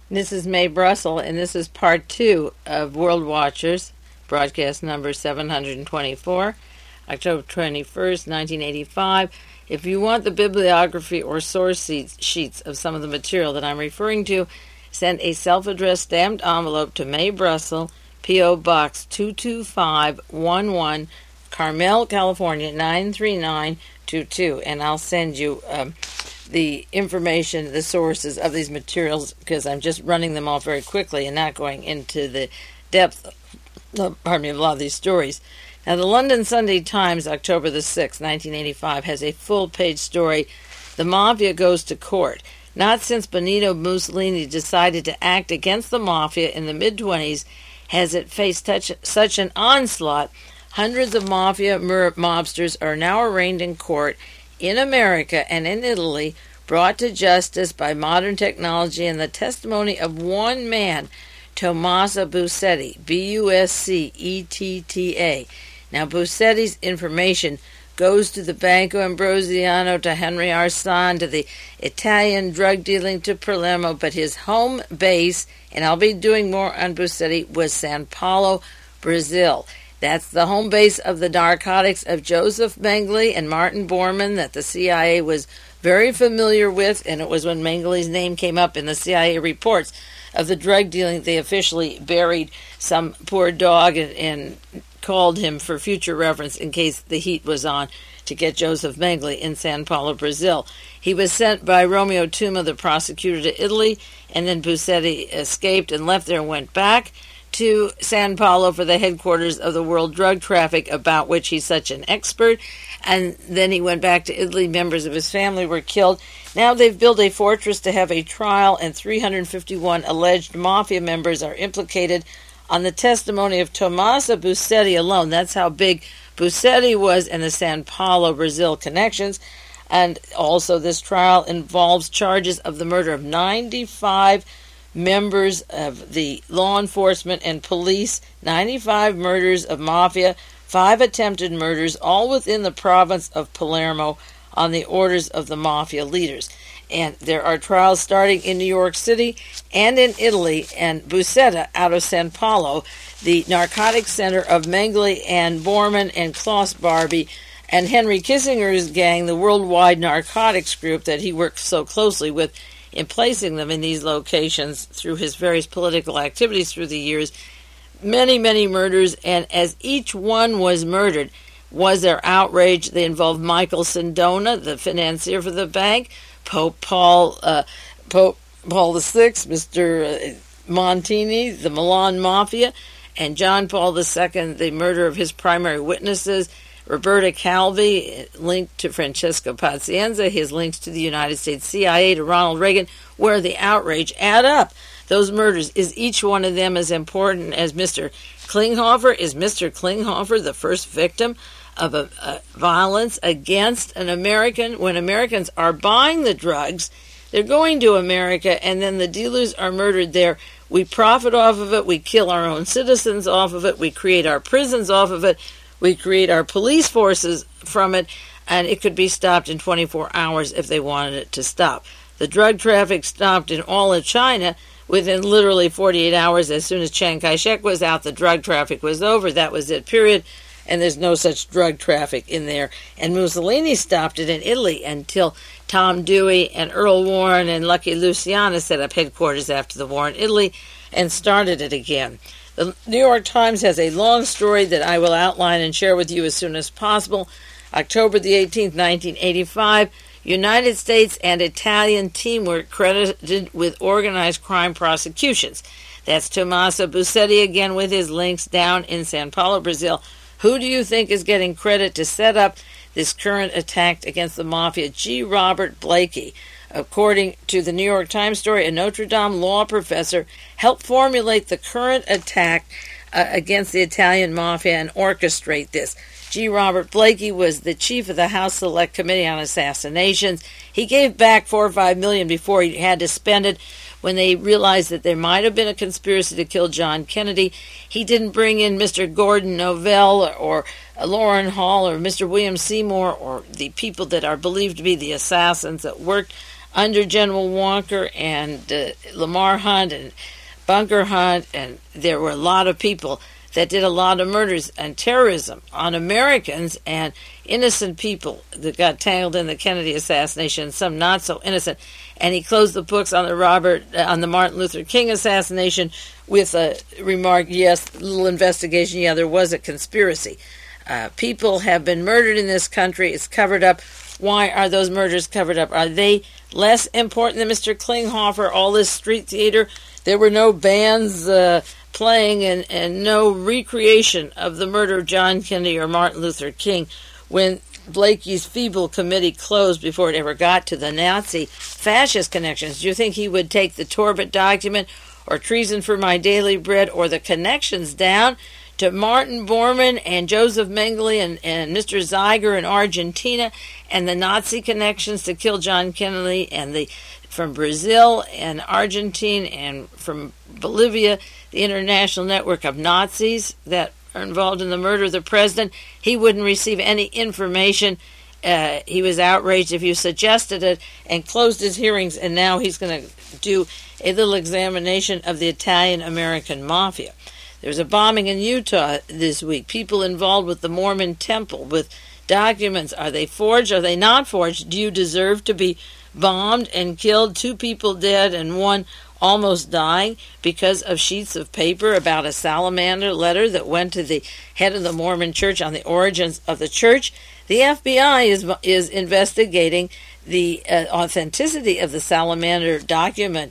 This is Mae Brussel, and this is part 2 of World Watchers, broadcast number 724, October 21st, 1985. If you want the bibliography or source sheets of some of the material that I'm referring to, send a self-addressed stamped envelope to Mae Brussel, P.O. Box 22511, Carmel, California, 93922, and I'll send you the information, the sources of these materials, because I'm just running them off very quickly and not going into the depth of a lot of these stories. Now, the London Sunday Times, October the 6th, 1985, has a full-page story, "The Mafia Goes to Court." Not since Benito Mussolini decided to act against the Mafia in the mid-20s has it faced such an onslaught. Hundreds of Mafia mobsters are now arraigned in court in America and in Italy, brought to justice by modern technology and the testimony of one man, Tommaso Bussetti, Buscetta. Now, Bussetti's information goes to the Banco Ambrosiano, to Henry Arsan, to the Italian drug dealing, to Palermo, but his home base, and I'll be doing more on Bussetti, was Sao Paulo, Brazil. That's the home base of the narcotics of Joseph Mengele and Martin Bormann that the CIA was very familiar with, and it was when Mengele's name came up in the CIA reports of the drug dealing they officially buried some poor dog and called him for future reference in case the heat was on to get Joseph Mengele in Sao Paulo, Brazil. He was sent by Romeo Tuma, the prosecutor, to Italy, and then Bussetti escaped and left there and went back to Sao Paulo for the headquarters of the World Drug Traffic, about which he's such an expert. And then he went back to Italy. Members of his family were killed. Now they've built a fortress to have a trial, and 351 alleged mafia members are implicated on the testimony of Tommaso Bussetti alone. That's how big Bussetti was in the Sao Paulo, Brazil connections. And also this trial involves charges of the murder of 95 members of the law enforcement and police, 95 murders of mafia, 5 attempted murders, all within the province of Palermo on the orders of the mafia leaders. And there are trials starting in New York City and in Italy, and Bussetti out of Sao Paulo, the narcotics center of Mengele and Bormann and Klaus Barbie, and Henry Kissinger's gang, the worldwide narcotics group that he worked so closely with in placing them in these locations through his various political activities through the years. Many, many murders, and as each one was murdered, was there outrage. They involved Michael Sindona, the financier for the bank, Pope Paul VI, Mr. Montini, the Milan Mafia, and John Paul II, the murder of his primary witnesses, Roberta Calvi, linked to Francesco Pazienza, his links to the United States CIA, to Ronald Reagan, where the outrage add up. Those murders, is each one of them as important as Mr. Klinghoffer? Is Mr. Klinghoffer the first victim of a violence against an American? When Americans are buying the drugs, they're going to America, and then the dealers are murdered there. We profit off of it. We kill our own citizens off of it. We create our prisons off of it. We create our police forces from it, and it could be stopped in 24 hours if they wanted it to stop. The drug traffic stopped in all of China within literally 48 hours. As soon as Chiang Kai-shek was out, the drug traffic was over. That was it, period. And there's no such drug traffic in there. And Mussolini stopped it in Italy until Tom Dewey and Earl Warren and Lucky Luciano set up headquarters after the war in Italy and started it again. The New York Times has a long story that I will outline and share with you as soon as possible. October the 18th, 1985, United States and Italian team were credited with organized crime prosecutions. That's Tommaso Bussetti again with his links down in Sao Paulo, Brazil. Who do you think is getting credit to set up this current attack against the mafia? G. Robert Blakey. According to the New York Times story, a Notre Dame law professor helped formulate the current attack against the Italian mafia and orchestrate this. G. Robert Blakey was the chief of the House Select Committee on Assassinations. He gave back $4 or $5 million before he had to spend it when they realized that there might have been a conspiracy to kill John Kennedy. He didn't bring in Mr. Gordon Novell or Lauren Hall or Mr. William Seymour or the people that are believed to be the assassins that worked under General Walker and Lamar Hunt and Bunker Hunt, and there were a lot of people that did a lot of murders and terrorism on Americans and innocent people that got tangled in the Kennedy assassination, some not so innocent. And he closed the books on the Martin Luther King assassination with a remark, yes, little investigation, yeah, there was a conspiracy. People have been murdered in this country. It's covered up. Why are those murders covered up? Are they less important than Mr. Klinghoffer, all this street theater? There were no bands playing and no recreation of the murder of John Kennedy or Martin Luther King when Blakey's feeble committee closed before it ever got to the Nazi fascist connections. Do you think he would take the Torbett document or Treason for My Daily Bread or the connections down to Martin Bormann and Joseph Mengele and Mr. Zeiger in Argentina and the Nazi connections to kill John Kennedy and from Brazil and Argentina and from Bolivia, the international network of Nazis that are involved in the murder of the president? He wouldn't receive any information. He was outraged if you suggested it and closed his hearings, and now he's going to do a little examination of the Italian-American mafia. There was a bombing in Utah this week. People involved with the Mormon temple with documents. Are they forged? Are they not forged? Do you deserve to be bombed and killed? 2 people dead and 1 almost dying because of sheets of paper about a salamander letter that went to the head of the Mormon church on the origins of the church. The FBI is investigating the authenticity of the salamander document.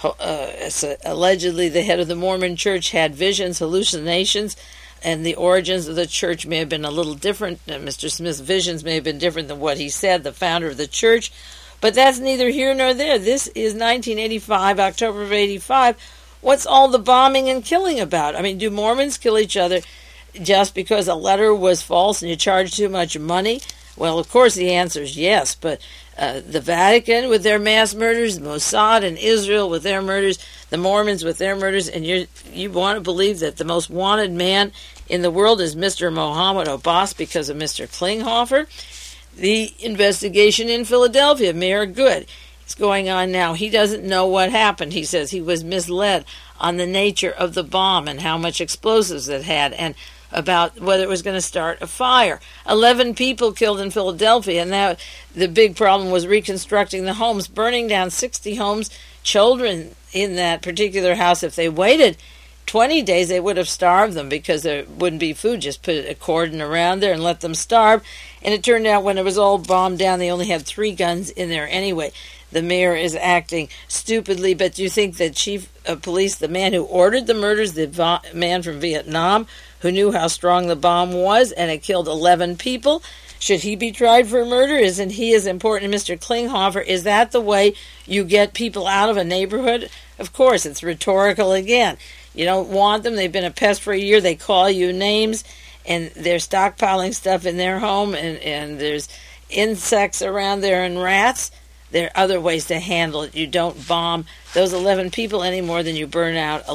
Allegedly, the head of the Mormon church had visions, hallucinations, and the origins of the church may have been a little different. Mr. Smith's visions may have been different than what he said, the founder of the church. But that's neither here nor there. This is 1985, October of 85. What's all the bombing and killing about? I mean, do Mormons kill each other just because a letter was false and you charge too much money? Well, of course the answer is yes, but the Vatican with their mass murders, Mossad and Israel with their murders, the Mormons with their murders, and you want to believe that the most wanted man in the world is Mr. Mohammed Abbas because of Mr. Klinghoffer? The investigation in Philadelphia, Mayor Good, is going on now. He doesn't know what happened. He says he was misled on the nature of the bomb and how much explosives it had and about whether it was going to start a fire. 11 people killed in Philadelphia, and now the big problem was reconstructing the homes, burning down 60 homes. Children in that particular house, if they waited 20 days, they would have starved them because there wouldn't be food. Just put a cordon around there and let them starve. And it turned out when it was all bombed down, they only had 3 guns in there anyway. The mayor is acting stupidly, but do you think the chief of police, the man who ordered the murders, the man from Vietnam, who knew how strong the bomb was and it killed 11 people, should he be tried for murder? Isn't he as important as Mr. Klinghoffer? Is that the way you get people out of a neighborhood? Of course, it's rhetorical again. You don't want them. They've been a pest for a year. They call you names, and they're stockpiling stuff in their home, and there's insects around there and rats. There are other ways to handle it. You don't bomb those 11 people any more than you burn out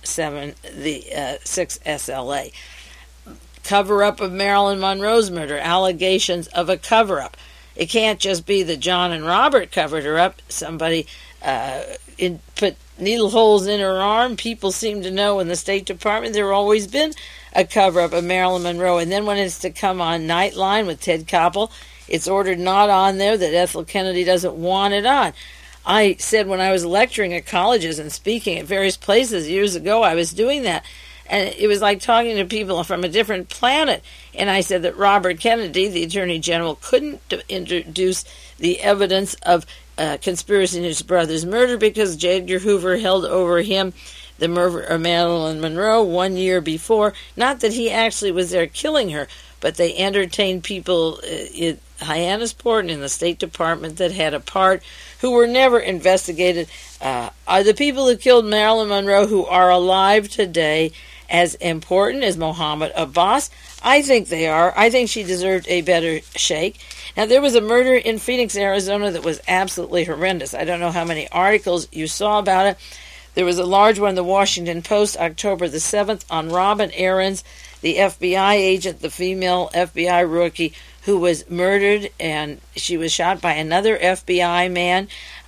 6 SLA. Cover-up of Marilyn Monroe's murder, allegations of a cover-up. It can't just be that John and Robert covered her up. Somebody put needle holes in her arm. People seem to know in the State Department there always been a cover-up of Marilyn Monroe. And then when it's to come on Nightline with Ted Koppel, it's ordered not on there, that Ethel Kennedy doesn't want it on. I said when I was lecturing at colleges and speaking at various places years ago, I was doing that. And it was like talking to people from a different planet. And I said that Robert Kennedy, the Attorney General, couldn't introduce the evidence of conspiracy in his brother's murder because J. Edgar Hoover held over him the murder of Marilyn Monroe 1 year before. Not that he actually was there killing her, but they entertained people in Hyannisport and in the State Department that had a part who were never investigated. Are the people who killed Marilyn Monroe who are alive today as important as Mohammed Abbas? I think they are. I think she deserved a better shake. Now, there was a murder in Phoenix, Arizona that was absolutely horrendous. I don't know how many articles you saw about it. There was a large one in the Washington Post, October the 7th, on Robin Aarons, the FBI agent, the female FBI rookie, who was murdered, and she was shot by another FBI man.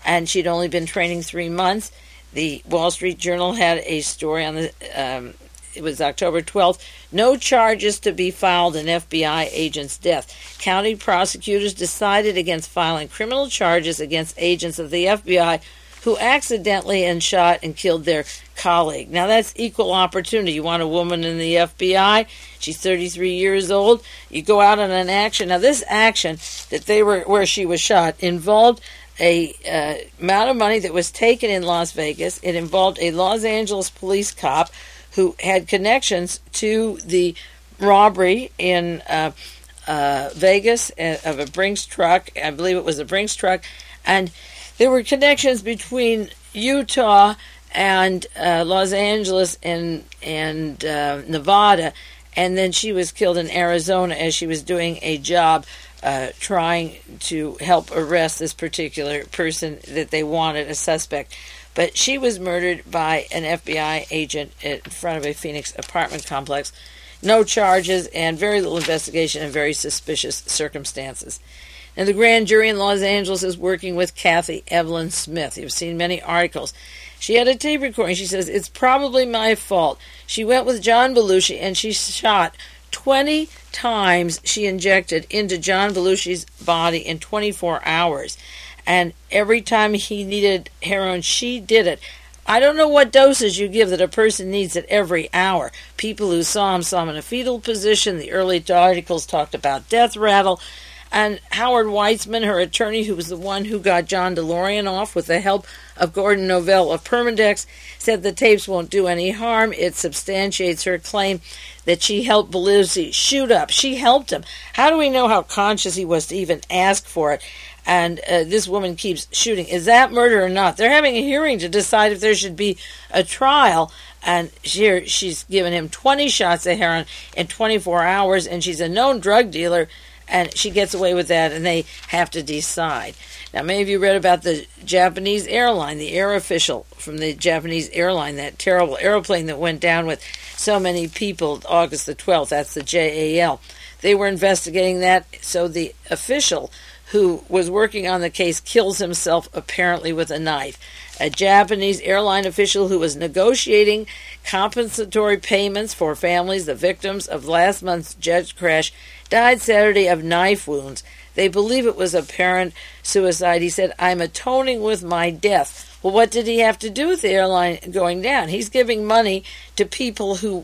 and she'd only been training 3 months. The Wall Street Journal had a story on it was October 12th, no charges to be filed in FBI agent's death. County prosecutors decided against filing criminal charges against agents of the FBI who accidentally shot and killed their colleague. Now that's equal opportunity. You want a woman in the FBI, she's 33 years old, you go out on an action. Now this action that where she was shot involved a amount of money that was taken in Las Vegas. It involved a Los Angeles police cop who had connections to the robbery in Vegas of a Brinks truck. I believe it was a Brinks truck. And there were connections between Utah and Los Angeles and Nevada. And then she was killed in Arizona as she was doing a job trying to help arrest this particular person that they wanted, a suspect. But she was murdered by an FBI agent in front of a Phoenix apartment complex. No charges and very little investigation and very suspicious circumstances. And the grand jury in Los Angeles is working with Kathy Evelyn Smith. You've seen many articles. She had a tape recording. She says, it's probably my fault. She went with John Belushi and she shot 20 times. She injected into John Belushi's body in 24 hours. And every time he needed heroin, she did it. I don't know what doses you give that a person needs at every hour. People who saw him in a fetal position. The early articles talked about death rattle. And Howard Weitzman, her attorney, who was the one who got John DeLorean off with the help of Gordon Novell of Permadex, said the tapes won't do any harm. It substantiates her claim that she helped Belushi shoot up. She helped him. How do we know how conscious he was to even ask for it? And this woman keeps shooting. Is that murder or not? They're having a hearing to decide if there should be a trial. And here she's given him 20 shots of heroin in 24 hours, and she's a known drug dealer, and she gets away with that, and they have to decide. Now, many of you read about the Japanese airline, the air official from the Japanese airline, that terrible airplane that went down with so many people August the 12th. That's the JAL. They were investigating that, so the official who was working on the case kills himself apparently with a knife. A Japanese airline official who was negotiating compensatory payments for families, the victims of last month's jet crash, died Saturday of knife wounds. They believe it was apparent suicide. He said, I'm atoning with my death. Well, what did he have to do with the airline going down? He's giving money to people who...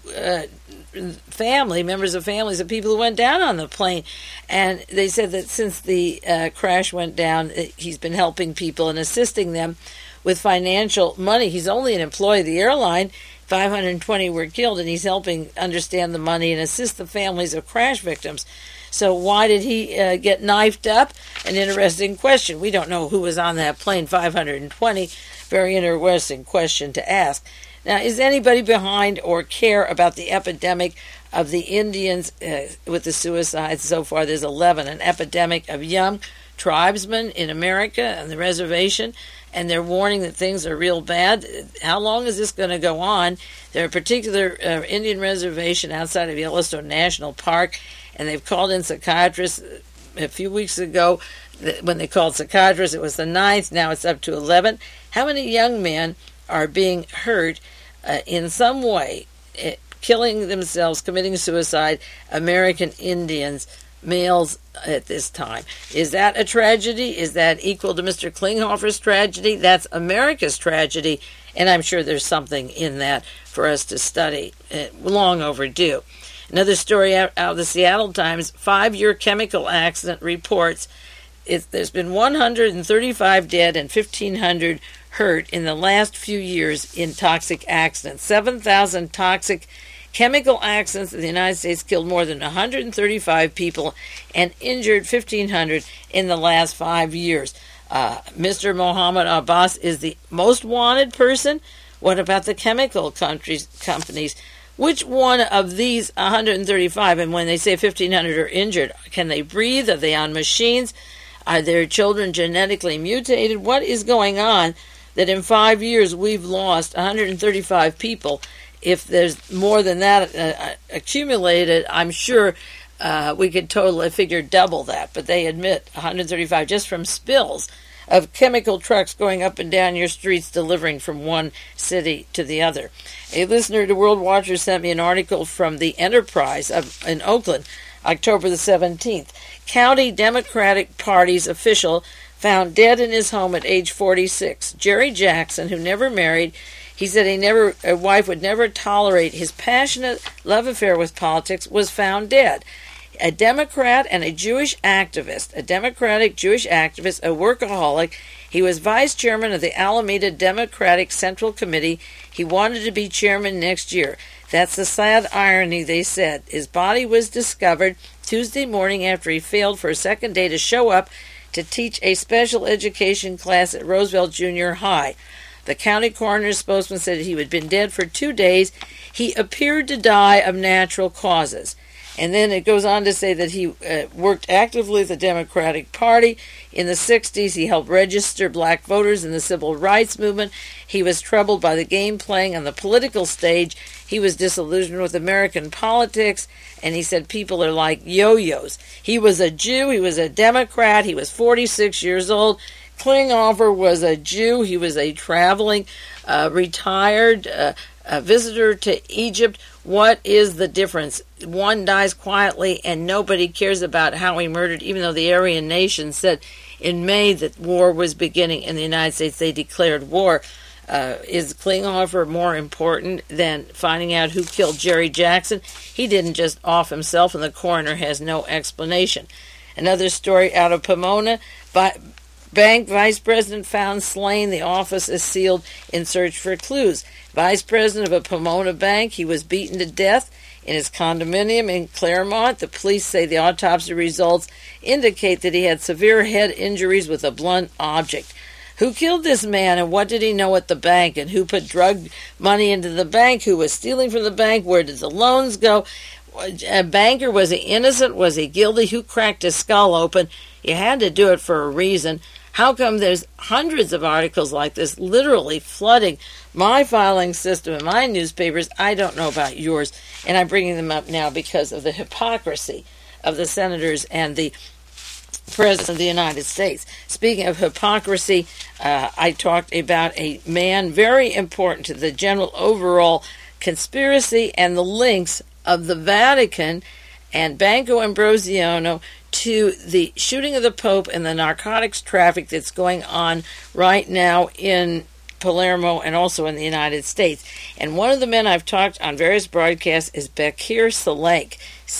members of families of people who went down on the plane. And they said that since the crash went down, he's been helping people and assisting them with financial money. He's only an employee of the airline. 520 were killed, and he's helping understand the money and assist the families of crash victims. So why did he get knifed up? An interesting question. We don't know who was on that plane, 520. Very interesting question to ask. Now, is anybody behind or care about the epidemic of the Indians with the suicides so far? There's 11, an epidemic of young tribesmen in America and the reservation, and they're warning that things are real bad. How long is this going to go on? There are a particular Indian reservation outside of Yellowstone National Park, and they've called in psychiatrists a few weeks ago. When they called psychiatrists, it was the 9th. Now it's up to 11. How many young men are being hurt in some way, killing themselves, committing suicide, American Indians, males at this time? Is that a tragedy? Is that equal to Mr. Klinghoffer's tragedy? That's America's tragedy, and I'm sure there's something in that for us to study. Long overdue. Another story out of the Seattle Times, 5-year chemical accident reports. There's been 135 dead and 1,500 hurt in the last few years in toxic accidents. 7,000 toxic chemical accidents in the United States killed more than 135 people and injured 1,500 in the last 5 years. Mr. Mohammed Abbas is the most wanted person. What about the chemical companies? Which one of these 135, and when they say 1,500 are injured, can they breathe? Are they on machines? Are their children genetically mutated? What is going on that in 5 years we've lost 135 people? If there's more than that accumulated, I'm sure we could totally figure double that. But they admit 135 just from spills. of chemical trucks going up and down your streets delivering from one city to the other. A listener to World Watcher sent me an article from the Enterprise in Oakland, October the 17th. County Democratic Party's official found dead in his home at age 46. Jerry Jackson, who never married, he said a wife would never tolerate his passionate love affair with politics, was found dead. A Democrat and a Jewish activist, a Democratic Jewish activist, a workaholic. He was vice chairman of the Alameda Democratic Central Committee. He wanted to be chairman next year. That's the sad irony, they said. His body was discovered Tuesday morning after he failed for a second day to show up to teach a special education class at Roosevelt Junior High. The county coroner's spokesman said he had been dead for 2 days. He appeared to die of natural causes. And then it goes on to say that he worked actively with the Democratic Party. In the 60s, he helped register black voters in the civil rights movement. He was troubled by the game playing on the political stage. He was disillusioned with American politics, and he said people are like yo-yos. He was a Jew. He was a Democrat. He was 46 years old. Klinghoffer was a Jew. He was a traveling, retired visitor to Egypt. What is the difference? One dies quietly and nobody cares about how he murdered, even though the Aryan nation said in May that war was beginning in the United States. They declared war. Is Klinghoffer more important than finding out who killed Jerry Jackson? He didn't just off himself, and the coroner has no explanation. Another story out of Pomona. Bank vice president found slain. The office is sealed in search for clues. Vice president of a Pomona bank, he was beaten to death in his condominium in Claremont. The police say the autopsy results indicate that he had severe head injuries with a blunt object. Who killed this man, and what did he know at the bank, and who put drug money into the bank? Who was stealing from the bank? Where did the loans go? A banker, was he innocent? Was he guilty? Who cracked his skull open? You had to do it for a reason. How come there's hundreds of articles like this literally flooding my filing system and my newspapers? I don't know about yours, and I'm bringing them up now because of the hypocrisy of the senators and the President of the United States. Speaking of hypocrisy, I talked about a man very important to the general overall conspiracy and the links of the Vatican and Banco Ambrosiano to the shooting of the Pope and the narcotics traffic that's going on right now in Palermo and also in the United States. And one of the men I've talked on various broadcasts is Bekir Celenk,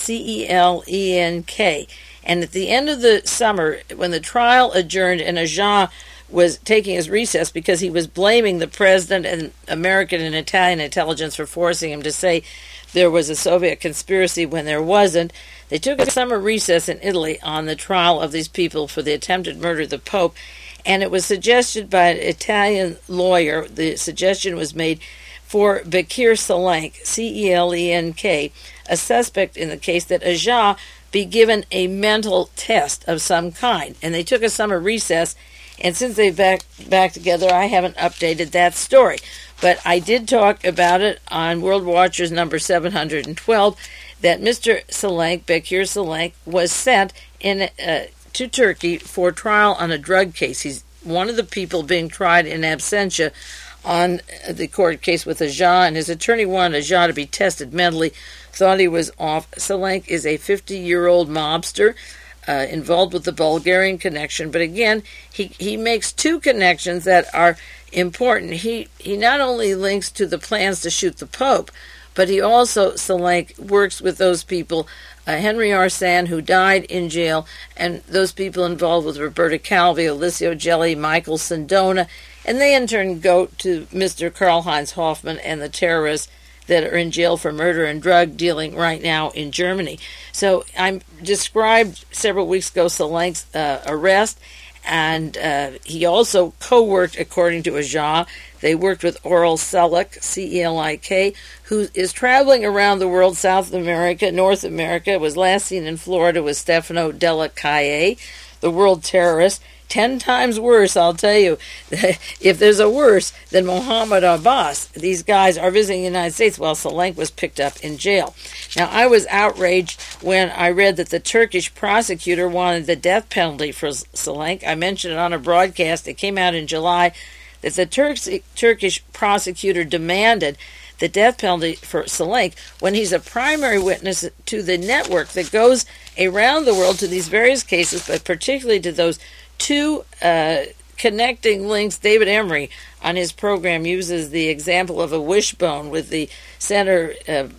Celenk. And at the end of the summer, when the trial adjourned and Ajah was taking his recess because he was blaming the president and American and Italian intelligence for forcing him to say there was a Soviet conspiracy when there wasn't, they took a summer recess in Italy on the trial of these people for the attempted murder of the Pope, and it was suggested by an Italian lawyer, the suggestion was made for Bekir Celenk, Celenk, a suspect in the case, that Ajah be given a mental test of some kind. And they took a summer recess, and since they're back together, I haven't updated that story. But I did talk about it on World Watchers number 712, that Mr. Celenk, Bekir Celenk, was sent to Turkey for trial on a drug case. He's one of the people being tried in absentia on the court case with Ajah, and his attorney wanted Ajah to be tested mentally, thought he was off. Celenk is a 50-year-old mobster involved with the Bulgarian connection, but again, he makes two connections that are important. He not only links to the plans to shoot the Pope, but he also, Celenk, works with those people, Henry Arsan, who died in jail, and those people involved with Roberta Calvi, Alessio Gelli, Michael Sindona, and they in turn go to Mr. Karl-Heinz Hoffmann and the terrorists that are in jail for murder and drug dealing right now in Germany. So I described several weeks ago Celenk's arrest, and he also co-worked, according to Ajah. They worked with Oral Selik, C-E-L-I-K, who is traveling around the world, South America, North America, was last seen in Florida with Stefano Della Calle, the world terrorist. 10 times worse, I'll tell you. If there's a worse than Mohammed Abbas, these guys are visiting the United States while Salenk was picked up in jail. Now, I was outraged when I read that the Turkish prosecutor wanted the death penalty for Salenk. I mentioned it on a broadcast. It came out in July that the Turkish prosecutor demanded the death penalty for Salenk when he's a primary witness to the network that goes around the world to these various cases, but particularly to those two connecting links. David Emory on his program uses the example of a wishbone with the center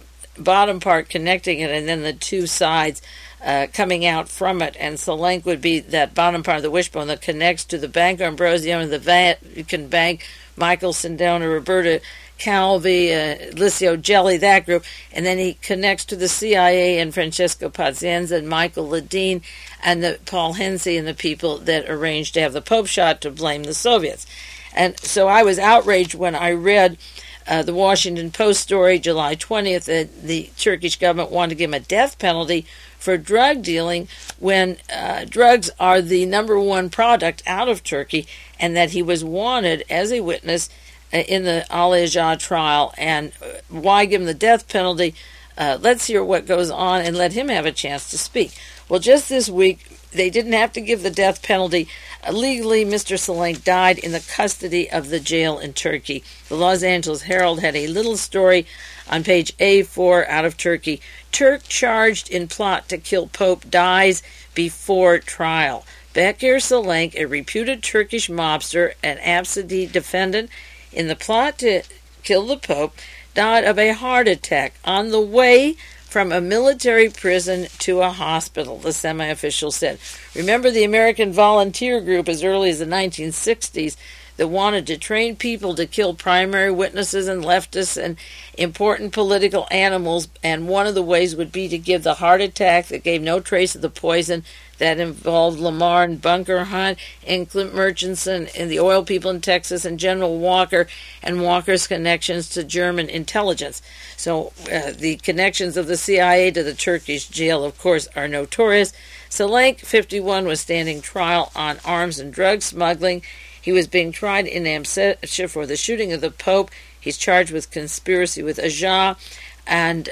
bottom part connecting it and then the two sides coming out from it, and Salenk would be that bottom part of the wishbone that connects to the Banco Ambrosio and the Vatican Bank, Michael Sindona, Roberta Calvi, Licio Gelli, that group, and then he connects to the CIA and Francesco Pazienza and Michael Ledeen and the Paul Hensey and the people that arranged to have the Pope shot to blame the Soviets. And so I was outraged when I read the Washington Post story, July 20th, that the Turkish government wanted to give him a death penalty for drug dealing when drugs are the number one product out of Turkey, and that he was wanted as a witness in the Ali Ajah trial. And why give him the death penalty? Let's hear what goes on and let him have a chance to speak. Well, just this week, they didn't have to give the death penalty. Legally, Mr. Salenk died in the custody of the jail in Turkey. The Los Angeles Herald had a little story on page A4 out of Turkey. Turk charged in plot to kill Pope dies before trial. Bekir Salenk, a reputed Turkish mobster, an absentee defendant in the plot to kill the Pope, died of a heart attack on the way from a military prison to a hospital, the semi-official said. Remember the American volunteer group as early as the 1960s that wanted to train people to kill primary witnesses and leftists and important political animals, and one of the ways would be to give the heart attack that gave no trace of the poison that involved Lamar and Bunker Hunt and Clint Murchison and the oil people in Texas and General Walker and Walker's connections to German intelligence. So the connections of the CIA to the Turkish jail, of course, are notorious. Salenk, 51, was standing trial on arms and drug smuggling. He was being tried in Amsterdam for the shooting of the Pope. He's charged with conspiracy with Ajah, and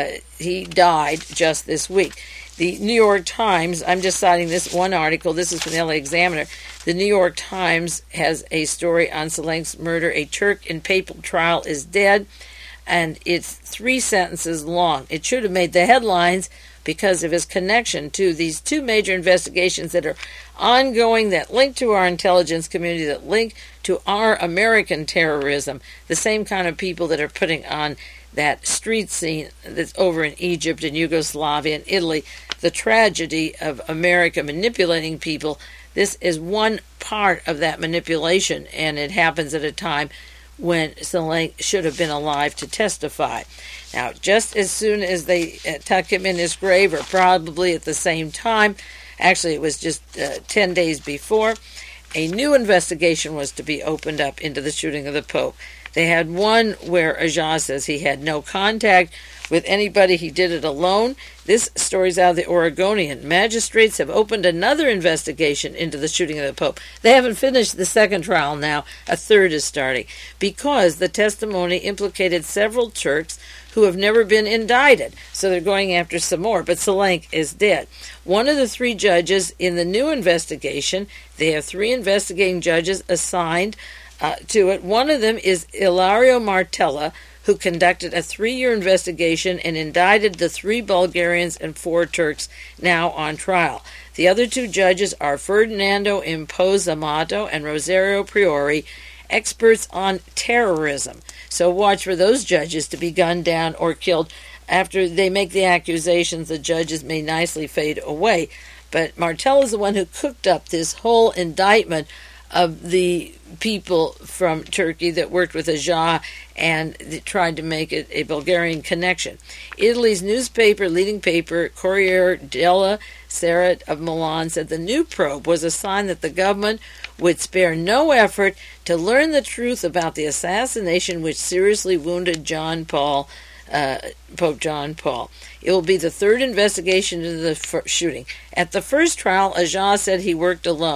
he died just this week. The New York Times, I'm just citing this one article, this is from the LA Examiner. The New York Times has a story on Salenk's murder. A Turk in papal trial is dead, and it's 3 sentences long. It should have made the headlines because of his connection to these two major investigations that are ongoing, that link to our intelligence community, that link to our American terrorism, the same kind of people that are putting on that street scene that's over in Egypt and Yugoslavia and Italy, the tragedy of America manipulating people. This is one part of that manipulation, and it happens at a time when Salenk should have been alive to testify. Now, just as soon as they tuck him in his grave, or probably at the same time, actually it was just 10 days before, a new investigation was to be opened up into the shooting of the Pope. They had one where Ajah says he had no contact with anybody. He did it alone. This story's out of the Oregonian. Magistrates have opened another investigation into the shooting of the Pope. They haven't finished the second trial now. A third is starting because the testimony implicated several Turks who have never been indicted. So they're going after some more. But Salenk is dead. One of the 3 judges in the new investigation, they have 3 investigating judges assigned to it. One of them is Ilario Martella, who conducted a 3-year investigation and indicted the 3 Bulgarians and 4 Turks now on trial. The other 2 judges are Ferdinando Impoz-Amato and Rosario Priori, experts on terrorism. So watch for those judges to be gunned down or killed. After they make the accusations, the judges may nicely fade away. But Martella is the one who cooked up this whole indictment of the people from Turkey that worked with Ajah and tried to make it a Bulgarian connection. Italy's newspaper, leading paper, Corriere della Sera of Milan, said the new probe was a sign that the government would spare no effort to learn the truth about the assassination which seriously wounded Pope John Paul. It will be the 3rd investigation into the shooting. At the first trial, Ajah said he worked alone.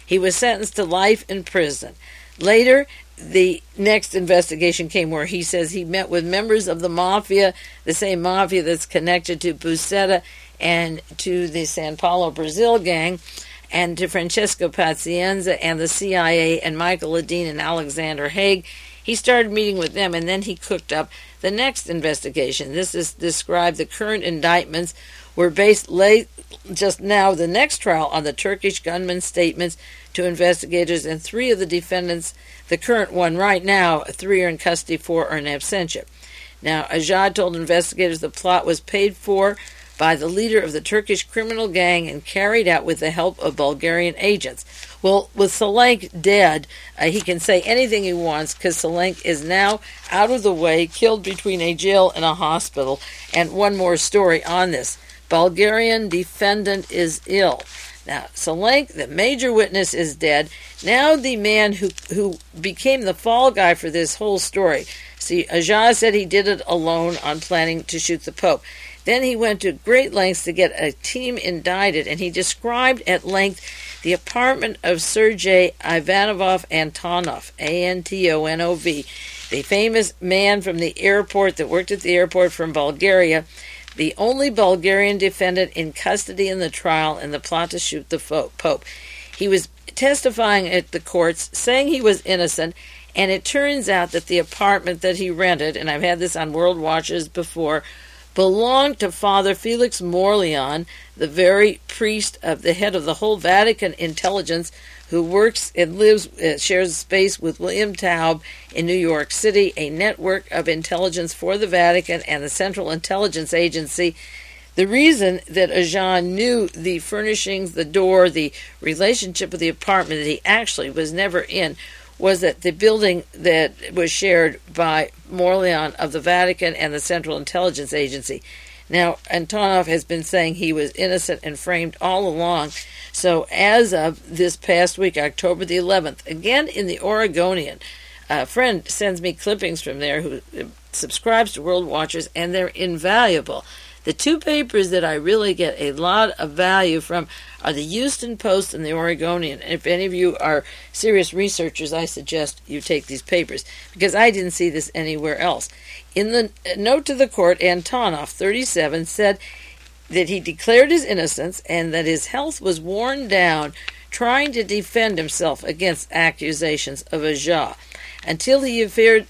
He was sentenced to life in prison. Later, the next investigation came where he says he met with members of the mafia, the same mafia that's connected to Buscetta and to the San Paulo, Brazil gang, and to Francesco Pazienza and the CIA and Michael Ledeen and Alexander Haig. He started meeting with them, and then he cooked up the next investigation. This is described, the current indictments were based just now, the next trial, on the Turkish gunman's statements to investigators, and 3 of the defendants, the current one right now, 3 are in custody, 4 are in absentia. Now, Ajad told investigators the plot was paid for by the leader of the Turkish criminal gang and carried out with the help of Bulgarian agents. Well, with Salenk dead, he can say anything he wants because Salenk is now out of the way, killed between a jail and a hospital. And one more story on this. Bulgarian defendant is ill. Now, Salenk, the major witness, is dead. Now the man who became the fall guy for this whole story. See, Ajaz said he did it alone on planning to shoot the Pope. Then he went to great lengths to get a team indicted, and he described at length the apartment of Sergei Ivanovich Antonov, Antonov, the famous man from the airport that worked at the airport from Bulgaria, the only Bulgarian defendant in custody in the trial in the plot to shoot the Pope. He was testifying at the courts, saying he was innocent, and it turns out that the apartment that he rented, and I've had this on World Watches before, belonged to Father Felix Morleon, the very priest of the head of the whole Vatican intelligence, who works and lives, shares space with William Taub in New York City, a network of intelligence for the Vatican and the Central Intelligence Agency. The reason that Ajahn knew the furnishings, the door, the relationship with the apartment that he actually was never in, was that the building that was shared by Morleon of the Vatican and the Central Intelligence Agency. Now, Antonov has been saying he was innocent and framed all along. So as of this past week, October the 11th, again in the Oregonian, a friend sends me clippings from there who subscribes to World Watchers, and they're invaluable. The 2 papers that I really get a lot of value from are the Houston Post and the Oregonian. And if any of you are serious researchers, I suggest you take these papers, because I didn't see this anywhere else. In the note to the court, Antonov, 37, said that he declared his innocence and that his health was worn down trying to defend himself against accusations of Ajah. Until he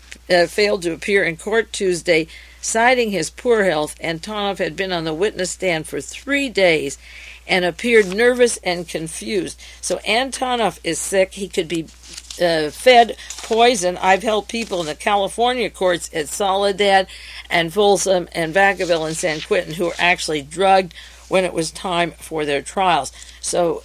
failed to appear in court Tuesday, citing his poor health, Antonov had been on the witness stand for 3 days and appeared nervous and confused. So Antonov is sick. He could be fed poison. I've helped people in the California courts at Soledad and Folsom and Vacaville and San Quentin who were actually drugged when it was time for their trials. So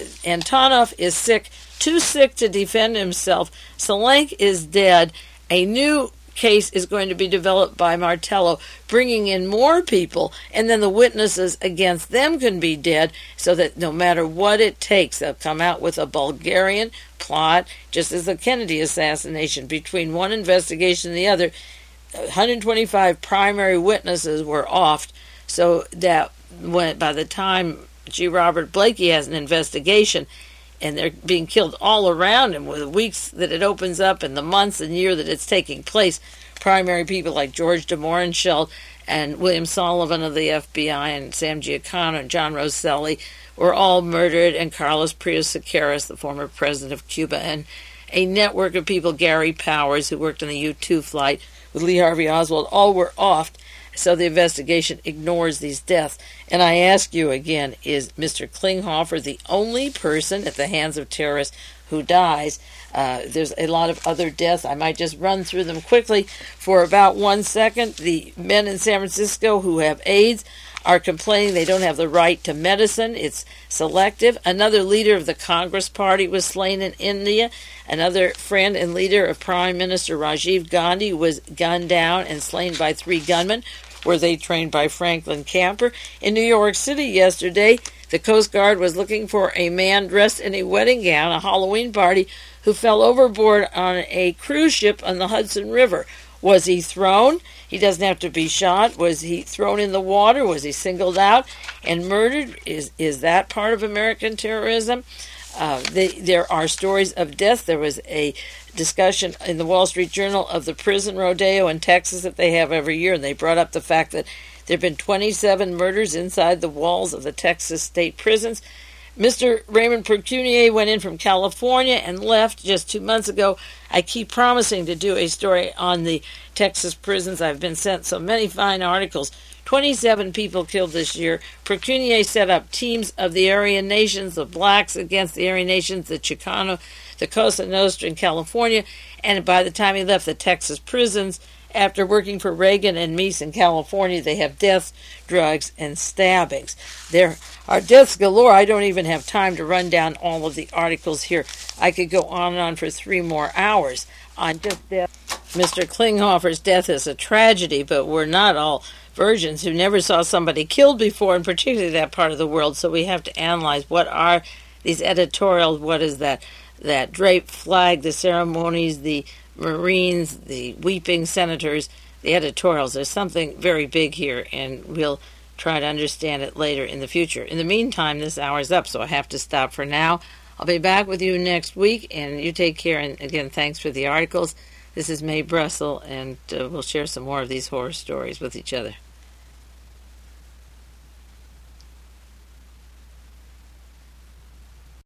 Antonov is sick, too sick to defend himself. Salenk is dead. A new case is going to be developed by Martello, bringing in more people, and then the witnesses against them can be dead, so that no matter what it takes, they'll come out with a Bulgarian plot, just as the Kennedy assassination. Between one investigation and the other, 125 primary witnesses were offed, so that by the time G. Robert Blakey has an investigation, and they're being killed all around him with the weeks that it opens up and the months and year that it's taking place. Primary people like George de Mohrenschildt and William Sullivan of the FBI and Sam Giancana and John Rosselli were all murdered, and Carlos Prios Sequeiros, the former president of Cuba, and a network of people, Gary Powers, who worked on the U-2 flight with Lee Harvey Oswald, all were offed. So the investigation ignores these deaths. And I ask you again, is Mr. Klinghoffer the only person at the hands of terrorists who dies? There's a lot of other deaths. I might just run through them quickly for about 1 second. The men in San Francisco who have AIDS are complaining they don't have the right to medicine. It's selective. Another leader of the Congress Party was slain in India. Another friend and leader of Prime Minister Rajiv Gandhi was gunned down and slain by 3 gunmen. Were they trained by Franklin Camper? In New York City yesterday, the Coast Guard was looking for a man dressed in a wedding gown, a Halloween party, who fell overboard on a cruise ship on the Hudson River. Was he thrown? He doesn't have to be shot. Was he thrown in the water? Was he singled out and murdered? Is that part of American terrorism? There are stories of death. There was a discussion in the Wall Street Journal of the prison rodeo in Texas that they have every year, and they brought up the fact that there have been 27 murders inside the walls of the Texas state prisons. Mr. Raymond Precunier went in from California and left just 2 months ago. I keep promising to do a story on the Texas prisons. I've been sent so many fine articles. 27 people killed this year. Precunier set up teams of the Aryan nations, the blacks against the Aryan nations, the Chicano, the Cosa Nostra in California, and by the time he left the Texas prisons, after working for Reagan and Meese in California, they have deaths, drugs, and stabbings. There are deaths galore. I don't even have time to run down all of the articles here. I could go on and on for 3 more hours on just death. Mr. Klinghoffer's death is a tragedy, but we're not all virgins who never saw somebody killed before, and particularly that part of the world, so we have to analyze what are these editorials, what is that draped flag, the ceremonies, the Marines, the weeping senators, the editorials. There's something very big here, and we'll try to understand it later in the future. In the meantime, this hour's up, so I have to stop for now. I'll be back with you next week, and you take care. And again, thanks for the articles. This is Mae Brussel, and we'll share some more of these horror stories with each other.